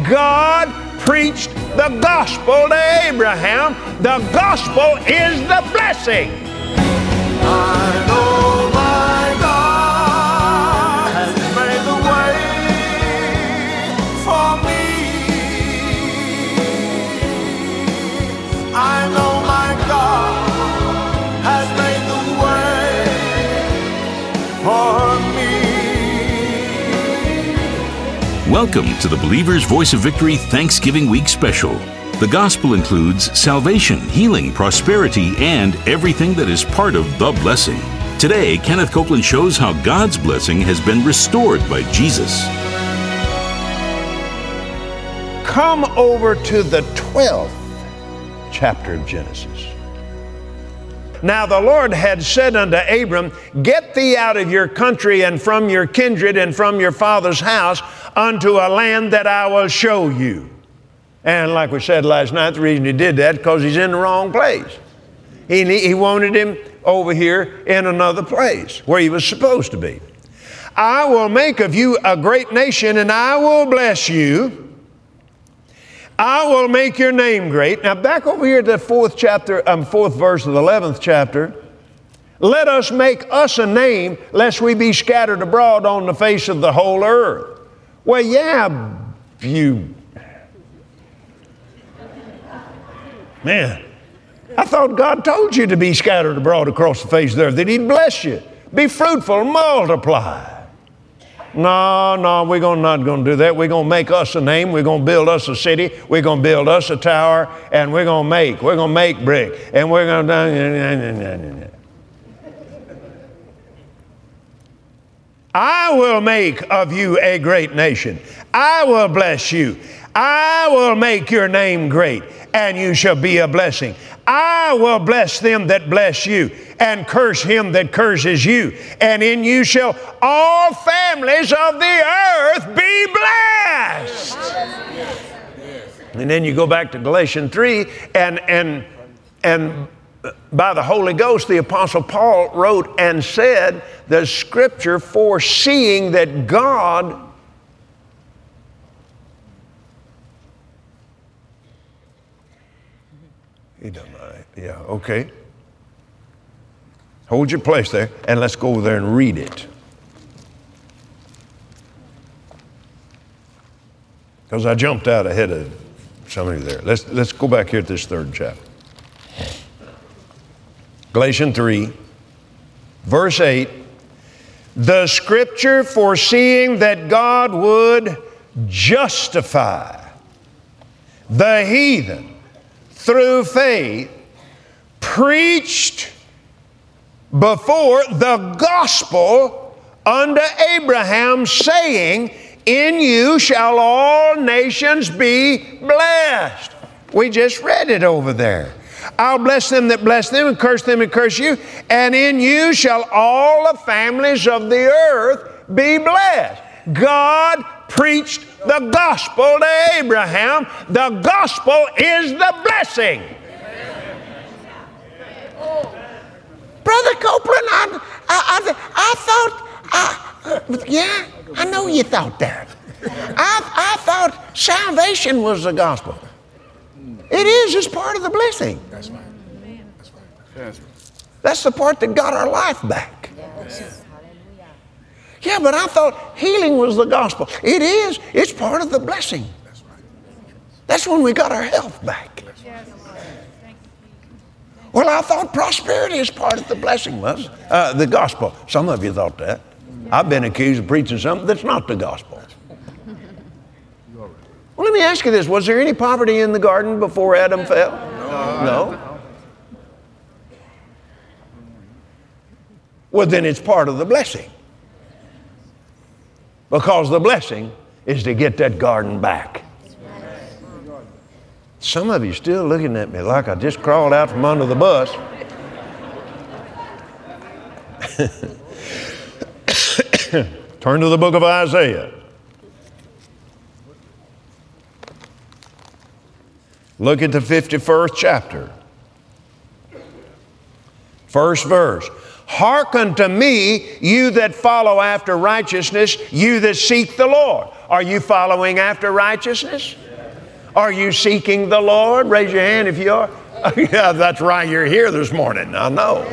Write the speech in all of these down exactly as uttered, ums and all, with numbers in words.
God preached the gospel to Abraham. The gospel is the blessing. I know my God has made the way for me. I know my God has made the way for me. Welcome to the Believer's Voice of Victory Thanksgiving Week Special. The gospel includes salvation, healing, prosperity, and everything that is part of the blessing. Today, Kenneth Copeland shows how God's blessing has been restored by Jesus. Come over to the twelfth chapter of Genesis. Now the Lord had said unto Abram, Get thee out of your country and from your kindred and from your father's house unto a land that I will show you. And like we said last night, the reason he did that is because he's in the wrong place. He, he wanted him over here in another place where he was supposed to be. I will make of you a great nation, and I will bless you. I will make your name great. Now back over here to the fourth chapter, um, fourth verse of the eleventh chapter. Let us make us a name, lest we be scattered abroad on the face of the whole earth. Well, yeah, you... Man, I thought God told you to be scattered abroad across the face of the earth, that He'd bless you. Be fruitful, multiply. No, no, we're gonna, not going to do that. We're going to make us a name. We're going to build us a city. We're going to build us a tower. And we're going to make. We're going to make brick. And we're going to... I will make of you a great nation. I will bless you. I will make your name great, and you shall be a blessing. I will bless them that bless you, and curse him that curses you. And in you shall all families of the earth be blessed. And then you go back to Galatians three, and, and, and by the Holy Ghost, the Apostle Paul wrote and said, the Scripture foreseeing that God He done right. Yeah, okay. Hold your place there, and let's go over there and read it. Because I jumped out ahead of somebody there. Let's, let's go back here to this third chapter. Galatians three, verse eight. The Scripture foreseeing that God would justify the heathen through faith, preached before the gospel unto Abraham, saying, In you shall all nations be blessed. We just read it over there. I'll bless them that bless them, and curse them that curse you. And in you shall all the families of the earth be blessed. God preached the gospel to Abraham. The gospel is the blessing. Brother Copeland, I, I, I, I thought, I, yeah, I know you thought that. I, I thought salvation was the gospel. It is, it's part of the blessing. That's right. That's right. That's right. That's the part that got our life back. Yes. Yeah, but I thought healing was the gospel. It is. It's part of the blessing. That's right. That's when we got our health back. Well, I thought prosperity is part of the blessing, was uh, the gospel. Some of you thought that. I've been accused of preaching something that's not the gospel. Well, let me ask you this. Was there any poverty in the garden before Adam fell? No. No? Well, then it's part of the blessing. Because the blessing is to get that garden back. Some of you still looking at me like I just crawled out from under the bus. Turn to the book of Isaiah. Look at the fifty-first chapter. First verse. Hearken to me, you that follow after righteousness, you that seek the Lord. Are you following after righteousness? Are you seeking the Lord? Raise your hand if you are. Yeah, that's right. You're here this morning. I know.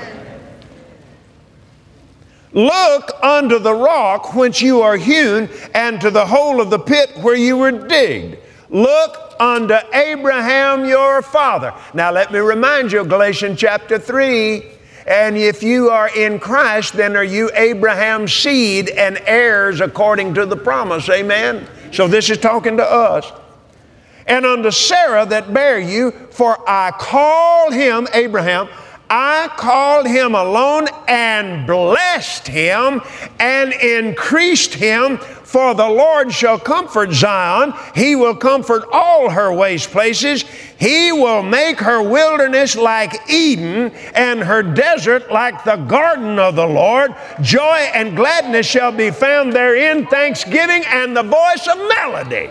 Look unto the rock whence you are hewn, and to the hole of the pit where you were digged. Look unto Abraham your father. Now let me remind you, Galatians chapter three. And if you are in Christ, then are you Abraham's seed and heirs according to the promise. Amen? So this is talking to us. And unto Sarah that bare you, for I called him, Abraham, I called him alone and blessed him and increased him. For the Lord shall comfort Zion. He will comfort all her waste places. He will make her wilderness like Eden and her desert like the garden of the Lord. Joy and gladness shall be found therein, thanksgiving and the voice of melody.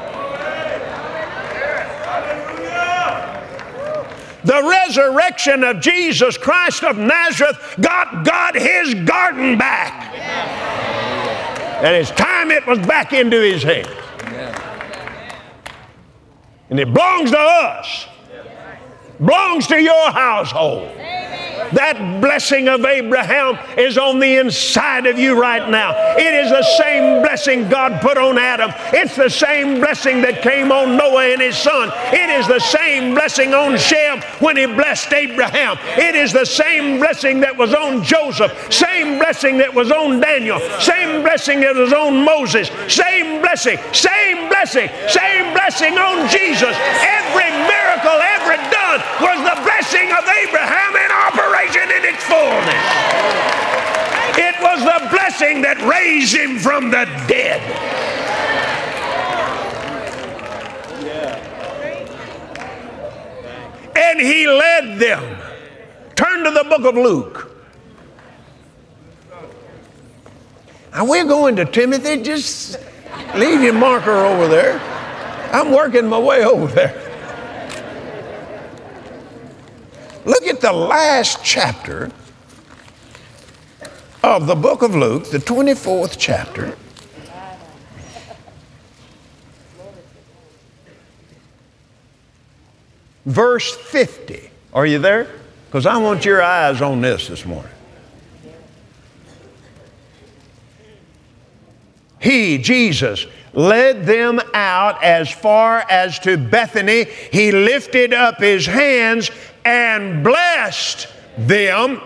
The resurrection of Jesus Christ of Nazareth got God his garden back. And it's time it was back into his hands. And it belongs to us. Belongs to your household. That blessing of Abraham is on the inside of you right now. It is the same blessing God put on Adam. It's the same blessing that came on Noah and his son. It is the same blessing on Shem when he blessed Abraham. It is the same blessing that was on Joseph. Same blessing that was on Daniel. Same blessing that was on Moses. Same blessing. Same blessing. Same blessing on Jesus. Every miracle ever done was the blessing of Abraham in operation. In its fullness. It was the blessing that raised him from the dead. And he led them. Turn to the book of Luke. Now we're going to Timothy. Just leave your marker over there. I'm working my way over there. Look at the last chapter of the book of Luke, the twenty-fourth chapter. Verse fifty. Are you there? Because I want your eyes on this this morning. He, Jesus, led them out as far as to Bethany. He lifted up his hands and blessed them.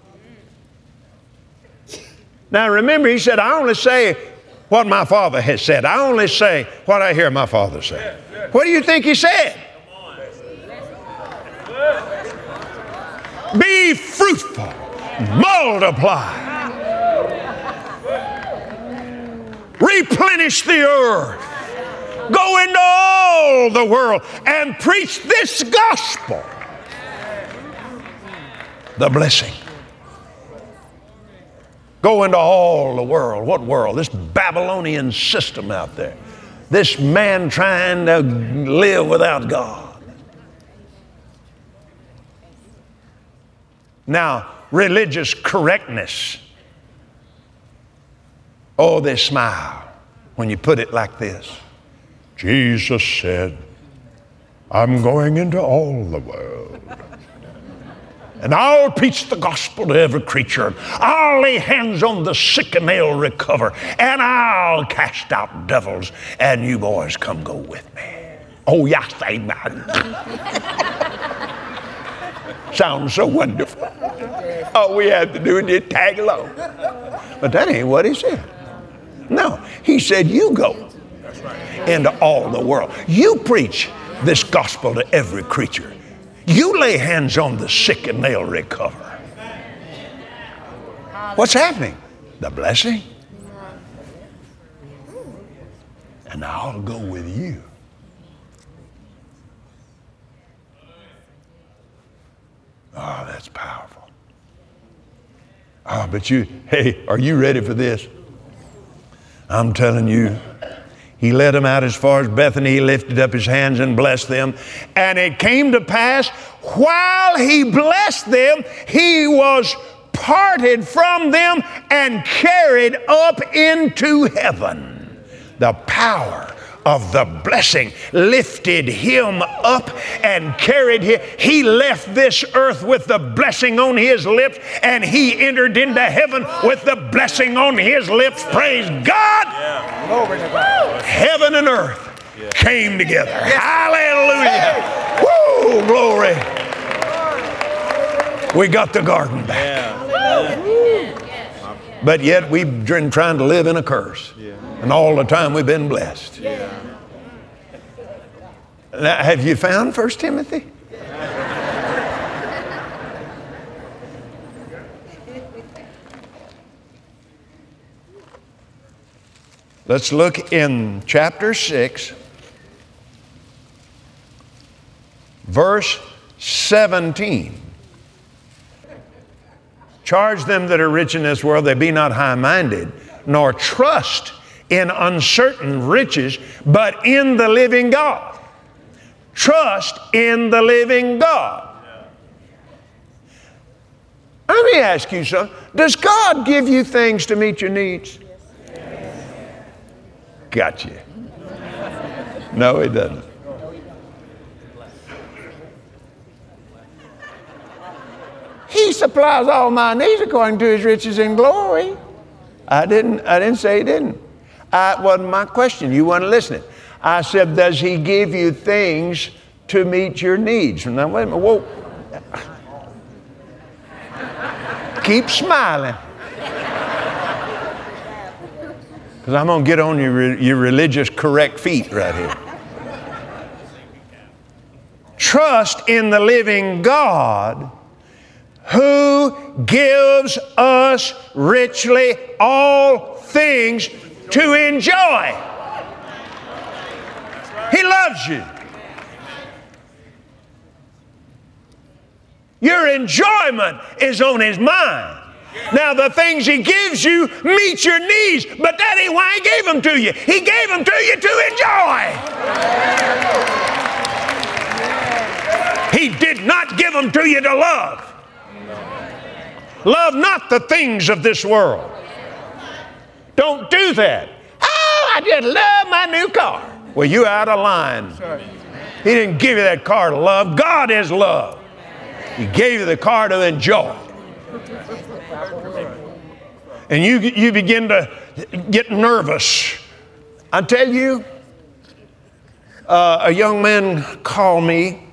Now remember, he said, I only say what my Father has said. I only say what I hear my Father say. What do you think he said? Be fruitful, multiply, replenish the earth, go into all the world and preach this gospel. The blessing. Go into all the world. What world? This Babylonian system out there. This man trying to live without God. Now, religious correctness. Oh, they smile when you put it like this. Jesus said, I'm going into all the world. And I'll preach the gospel to every creature. I'll lay hands on the sick and they'll recover. And I'll cast out devils. And you boys come go with me. Oh, yes, amen. Sounds so wonderful. All we have to do is just tag along. But that ain't what he said. No, he said, you go into all the world. You preach this gospel to every creature. You lay hands on the sick and they'll recover. What's happening? The blessing. And I'll go with you. Oh, that's powerful. Oh, but you, hey, are you ready for this? I'm telling you, he led them out as far as Bethany. He lifted up his hands and blessed them. And it came to pass, while he blessed them, he was parted from them and carried up into heaven. The power of the blessing lifted him up and carried him. He left this earth with the blessing on his lips, and he entered into heaven with the blessing on his lips. Praise God. Yeah. Glory to God. Heaven and earth yeah. came together. Hallelujah. Woo, glory. We got the garden back. Yeah. But yet we've been trying to live in a curse. Yeah. And all the time we've been blessed. Yeah. Now, have you found First Timothy? Let's look in chapter six, verse seventeen. Charge them that are rich in this world, they be not high-minded, nor trust in uncertain riches, but in the living God. Trust in the living God. Let me ask you something. Does God give you things to meet your needs? Got you. No, He doesn't. He supplies all my needs according to His riches and glory. I didn't, I didn't say He didn't. That wasn't my question. You weren't listening. I said, does He give you things to meet your needs? Now, wait a minute. Whoa. Keep smiling. Because I'm going to get on your, your religious correct feet right here. Trust in the living God, who gives us richly all things to enjoy. He loves you. Your enjoyment is on His mind. Now, the things He gives you meet your needs, but that ain't why He gave them to you. He gave them to you to enjoy. He did not give them to you to love. Love not the things of this world. Don't do that. Oh, I just love my new car. Well, you're out of line. He didn't give you that car to love. God is love. He gave you the car to enjoy. And you, you begin to get nervous. I tell you, uh, a young man called me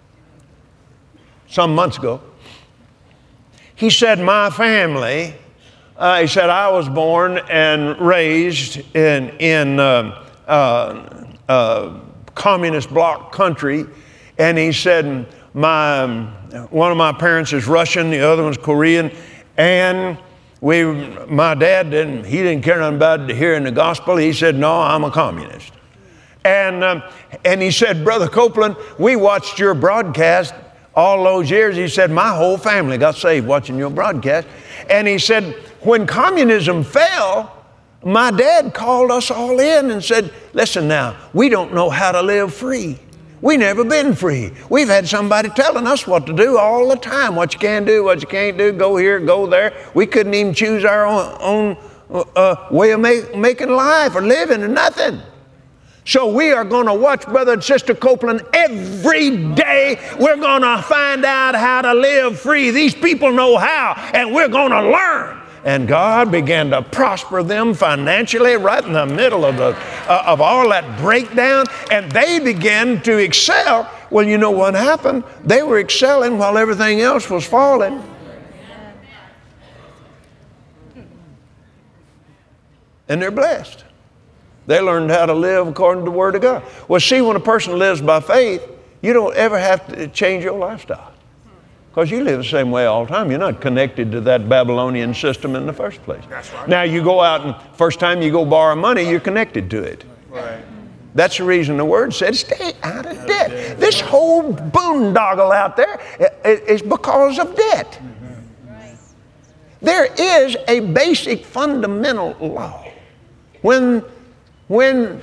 some months ago. He said, my family, uh, he said, I was born and raised in, in uh, uh, uh, communist bloc country. And he said, my, one of my parents is Russian, the other one's Korean. And we, my dad didn't, he didn't care nothing about hearing the gospel. He said, no, I'm a communist. And, um, and he said, Brother Copeland, we watched your broadcast all those years. He said, my whole family got saved watching your broadcast. And he said, when communism fell, my dad called us all in and said, listen now, we don't know how to live free. We never been free. We've had somebody telling us what to do all the time, what you can do, what you can't do, go here, go there. We couldn't even choose our own, own uh, way of make, making life or living or nothing. So we are going to watch Brother and Sister Copeland every day. We're going to find out how to live free. These people know how, and we're going to learn. And God began to prosper them financially right in the middle of, the, uh, of all that breakdown, and they began to excel. Well, you know what happened? They were excelling while everything else was falling. And they're blessed. They learned how to live according to the Word of God. Well, see, when a person lives by faith, you don't ever have to change your lifestyle. Because you live the same way all the time. You're not connected to that Babylonian system in the first place. That's right. Now, you go out and first time you go borrow money, you're connected to it. Right. That's the reason the Word said, stay out of debt. This whole boondoggle out there is because of debt. Mm-hmm. Right. There is a basic fundamental law. When When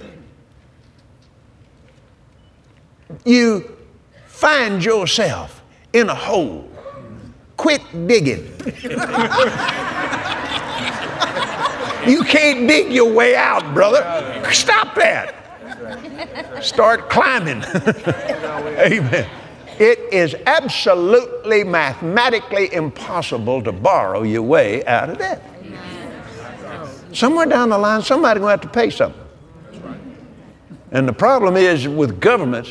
you find yourself in a hole, quit digging. You can't dig your way out, brother. Stop that. Start climbing. Amen. It is absolutely mathematically impossible to borrow your way out of debt. Somewhere down the line, somebody's going to have to pay something. And the problem is with governments,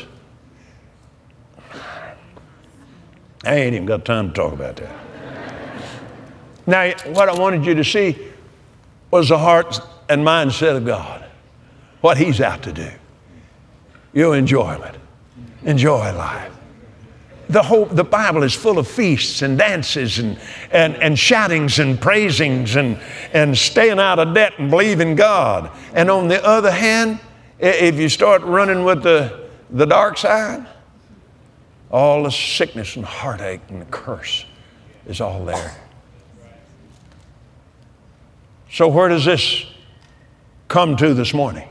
I ain't even got time to talk about that. Now, what I wanted you to see was the heart and mindset of God, what He's out to do. Your enjoyment. Enjoy life. The whole, the Bible is full of feasts and dances and, and, and shoutings and praisings and, and staying out of debt and believing God. And on the other hand, if you start running with the, the dark side, all the sickness and heartache and the curse is all there. So where does this come to this morning?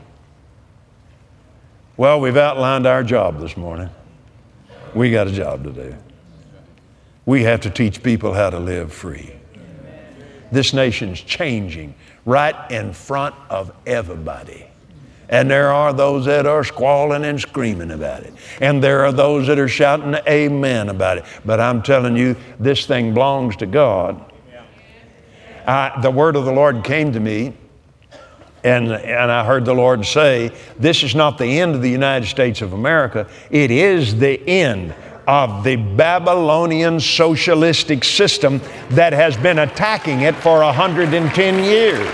Well, we've outlined our job this morning. We got a job to do. We have to teach people how to live free. This nation's changing right in front of everybody. And there are those that are squalling and screaming about it. And there are those that are shouting amen about it. But I'm telling you, this thing belongs to God. I, the word of the Lord came to me, and, and I heard the Lord say, this is not the end of the United States of America. It is the end of the Babylonian socialistic system that has been attacking it for one hundred ten years.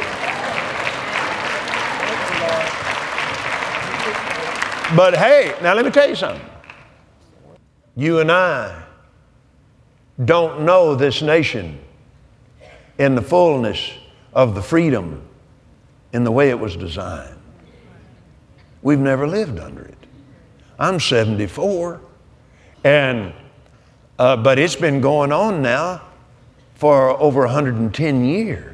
But hey, now let me tell you something. You and I don't know this nation in the fullness of the freedom in the way it was designed. We've never lived under it. I'm seventy-four, and uh, but it's been going on now for over one hundred ten years,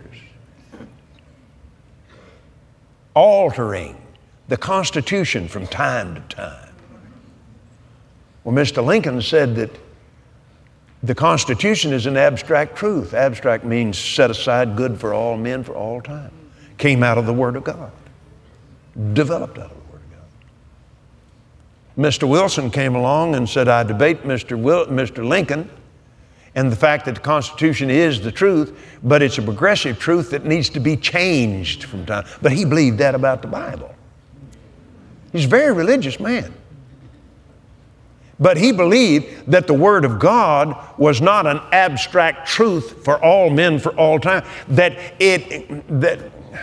altering the Constitution from time to time. Well, Mister Lincoln said that the Constitution is an abstract truth. Abstract means set aside, good for all men for all time. Came out of the Word of God. Developed out of the Word of God. Mister Wilson came along and said, I debate Mister Wil- Mister Lincoln and the fact that the Constitution is the truth, but it's a progressive truth that needs to be changed from time. But he believed that about the Bible. He's a very religious man. But he believed that the Word of God was not an abstract truth for all men for all time. That it, that,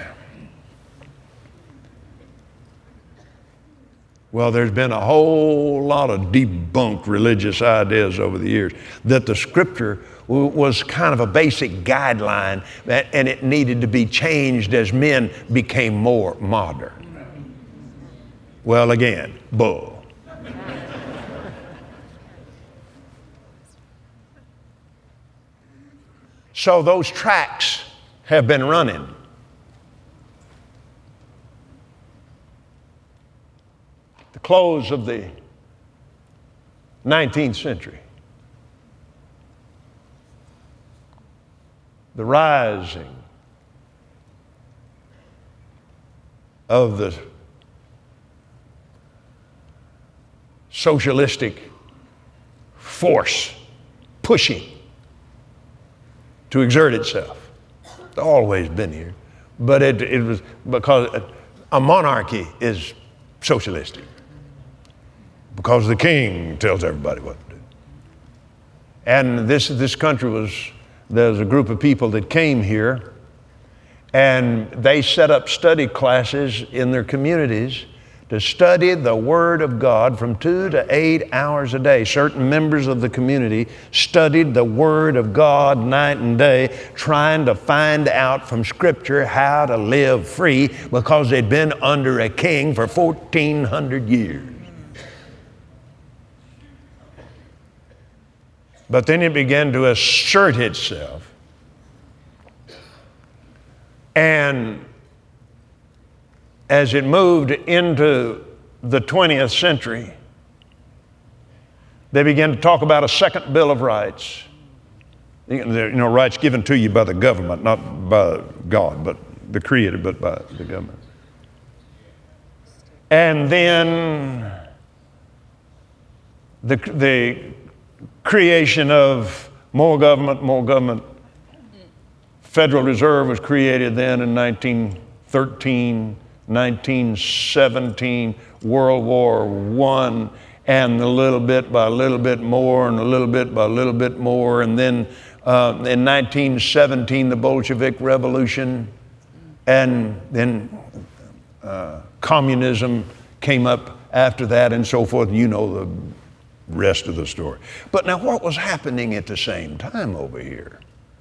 well, there's been a whole lot of debunked religious ideas over the years that the Scripture w- was kind of a basic guideline, and it needed to be changed as men became more modern. Well, again, bull. So those tracks have been running. The close of the nineteenth century. The rising of the socialistic force pushing to exert itself. It's always been here. But it, it was because a monarchy is socialistic. Because the king tells everybody what to do. And this, this country was, there's a group of people that came here, and they set up study classes in their communities to study the Word of God from two to eight hours a day. Certain members of the community studied the Word of God night and day, trying to find out from Scripture how to live free because they'd been under a king for fourteen hundred years. But then it began to assert itself, and as it moved into the twentieth century, they began to talk about a second Bill of Rights. You know, rights given to you by the government, not by God, but the Creator, but by the government. And then the, the creation of more government, more government. Federal Reserve was created then in nineteen thirteen, nineteen seventeen, World War One, and a little bit by a little bit more, and a little bit by a little bit more, and then uh, in nineteen seventeen, the Bolshevik Revolution, and then uh, communism came up after that, and so forth. You know the rest of the story. But now, what was happening at the same time over here?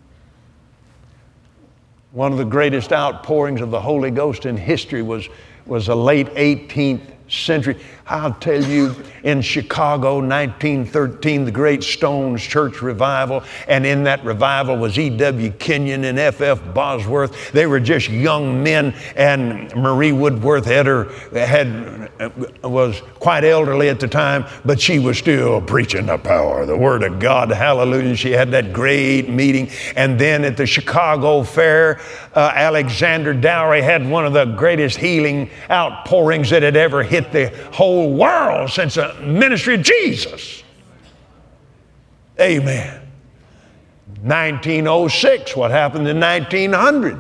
One of the greatest outpourings of the Holy Ghost in history was, was the late eighteenth century. I'll tell you, in Chicago, nineteen thirteen, the Great Stones Church revival, and in that revival was E W Kenyon and F F Bosworth. They were just young men, and Marie Woodworth Eder had, was quite elderly at the time, but she was still preaching the power of the Word of God. Hallelujah. She had that great meeting. And then at the Chicago Fair, uh, Alexander Dowie had one of the greatest healing outpourings that had ever hit the whole world since the ministry of Jesus. Amen. nineteen oh six, what happened in nineteen hundred?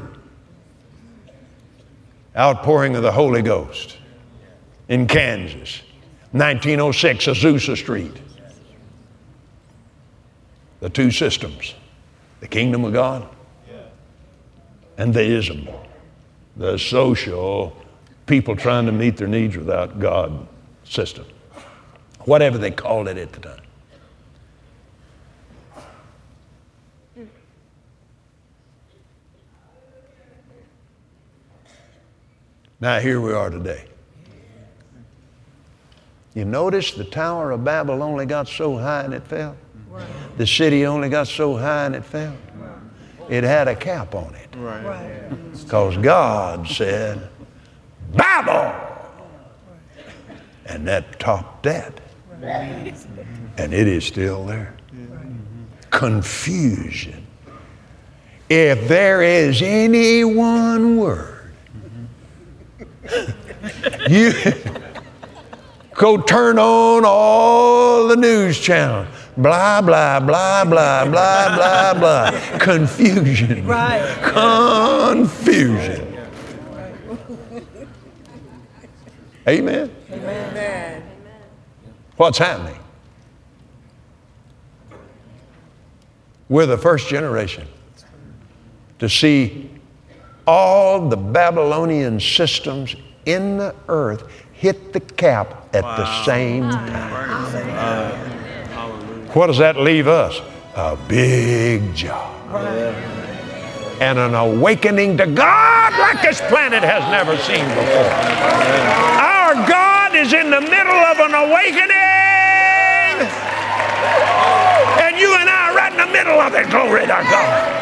Outpouring of the Holy Ghost in Kansas. nineteen oh six, Azusa Street. The two systems, the kingdom of God and the ism, the social people trying to meet their needs without God system, whatever they called it at the time. Now here we are today. You notice the Tower of Babel only got so high and it fell. Right. The city only got so high and it fell. Right. It had a cap on it. Because right. God said, Babel! And that topped that. Right. And it is still there. Right. Confusion. If there is any one word, you go turn on all the news channels. Blah, blah, blah, blah, blah, blah, blah. Confusion. Right. Confusion. Amen? Amen. What's happening? We're the first generation to see all the Babylonian systems in the earth hit the cap at wow. the same time. Wow. What does that leave us? A big job. Right. And an awakening to God like this planet has never seen before. Our God is in the middle of an awakening. And you and I are right in the middle of it. Glory to God.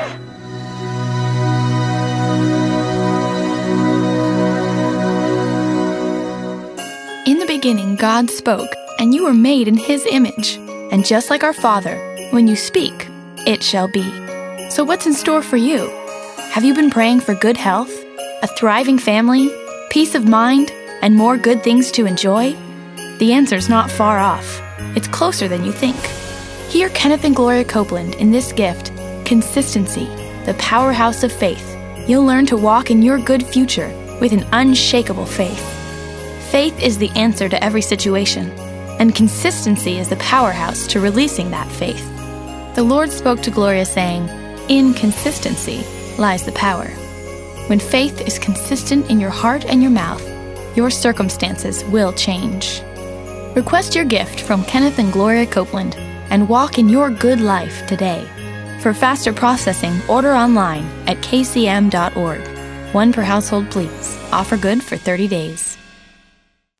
In the beginning, God spoke, and you were made in His image. And just like our Father, when you speak, it shall be. So what's in store for you? Have you been praying for good health, a thriving family, peace of mind, and more good things to enjoy? The answer's not far off. It's closer than you think. Hear Kenneth and Gloria Copeland in this gift, Consistency, the powerhouse of faith. You'll learn to walk in your good future with an unshakable faith. Faith is the answer to every situation, and consistency is the powerhouse to releasing that faith. The Lord spoke to Gloria saying, in consistency lies the power. When faith is consistent in your heart and your mouth, your circumstances will change. Request your gift from Kenneth and Gloria Copeland and walk in your good life today. For faster processing, order online at k c m dot org. One per household, please. Offer good for thirty days.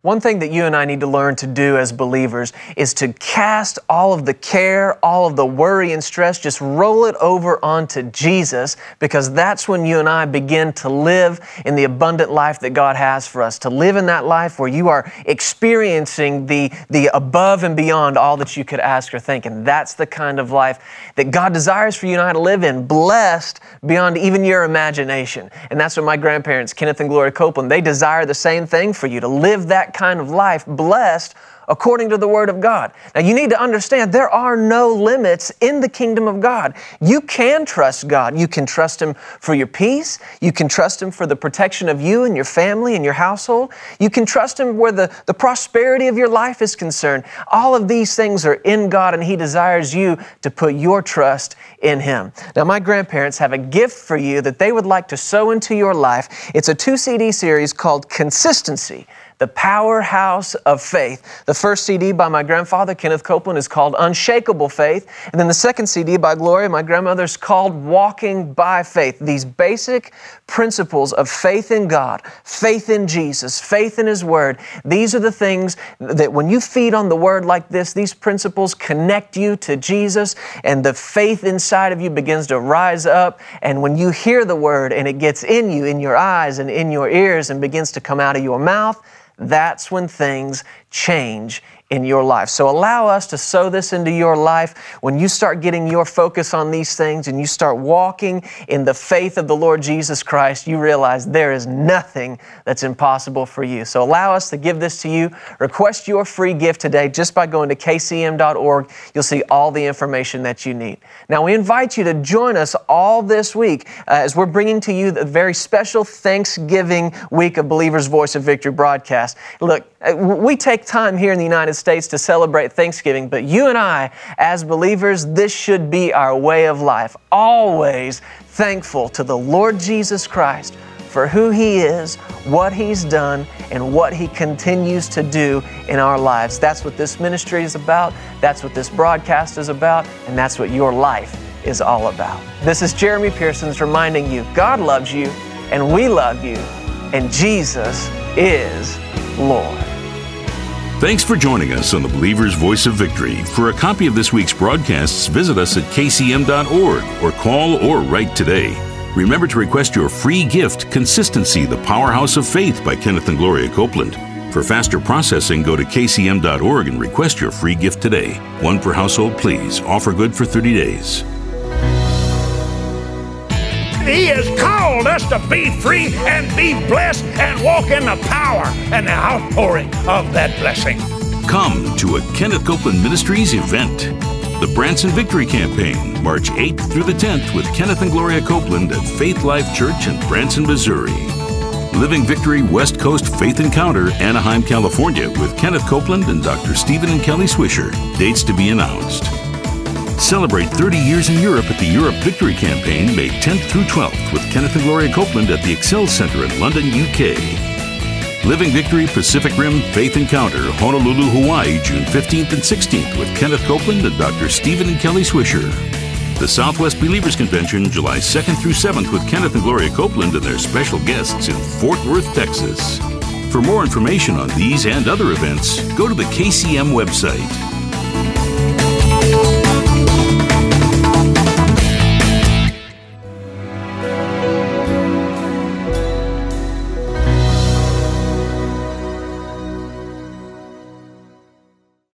One thing that you and I need to learn to do as believers is to cast all of the care, all of the worry and stress, just roll it over onto Jesus, because that's when you and I begin to live in the abundant life that God has for us, to live in that life where you are experiencing the, the above and beyond all that you could ask or think. And that's the kind of life that God desires for you and I to live in, blessed beyond even your imagination. And that's what my grandparents, Kenneth and Gloria Copeland, they desire the same thing for you, to live that kind of life, blessed according to the Word of God. Now, you need to understand there are no limits in the kingdom of God. You can trust God. You can trust Him for your peace. You can trust Him for the protection of you and your family and your household. You can trust Him where the, the prosperity of your life is concerned. All of these things are in God, and He desires you to put your trust in Him. Now, my grandparents have a gift for you that they would like to sow into your life. It's a two C D series called Consistency, The Powerhouse of Faith. The first C D by my grandfather, Kenneth Copeland, is called Unshakable Faith. And then the second C D by Gloria, my grandmother, is called Walking by Faith. These basic principles of faith in God, faith in Jesus, faith in His Word. These are the things that when you feed on the Word like this, these principles connect you to Jesus, and the faith inside of you begins to rise up. And when you hear the Word and it gets in you, in your eyes and in your ears, and begins to come out of your mouth, that's when things change in your life. So allow us to sow this into your life. When you start getting your focus on these things and you start walking in the faith of the Lord Jesus Christ, you realize there is nothing that's impossible for you. So allow us to give this to you. Request your free gift today just by going to K C M dot org. You'll see all the information that you need. Now, we invite you to join us all this week uh, as we're bringing to you the very special Thanksgiving week of Believer's Voice of Victory broadcast. Look, we take time here in the United States to celebrate Thanksgiving, but you and I, as believers, this should be our way of life. Always thankful to the Lord Jesus Christ for who He is, what He's done, and what He continues to do in our lives. That's what this ministry is about. That's what this broadcast is about. And that's what your life is all about. This is Jeremy Pearsons reminding you, God loves you, and we love you, and Jesus is Lord. Thanks for joining us on the Believer's Voice of Victory. For a copy of this week's broadcasts, visit us at K C M dot org or call or write today. Remember to request your free gift, Consistency, The Powerhouse of Faith by Kenneth and Gloria Copeland. For faster processing, go to K C M dot org and request your free gift today. One per household, please. Offer good for thirty days. He has called us to be free and be blessed and walk in the power and the outpouring of that blessing. Come to a Kenneth Copeland Ministries event. The Branson Victory Campaign, March eighth through the tenth with Kenneth and Gloria Copeland at Faith Life Church in Branson, Missouri. Living Victory West Coast Faith Encounter, Anaheim, California with Kenneth Copeland and Doctor Stephen and Kelly Swisher. Dates to be announced. Celebrate thirty years in Europe at the Europe Victory Campaign, May tenth through twelfth with Kenneth and Gloria Copeland at the Excel Center in London, U K. Living Victory Pacific Rim Faith Encounter, Honolulu, Hawaii, June fifteenth and sixteenth with Kenneth Copeland and Doctor Stephen and Kelly Swisher. The Southwest Believers Convention, July second through seventh with Kenneth and Gloria Copeland and their special guests in Fort Worth, Texas. For more information on these and other events, go to the K C M website.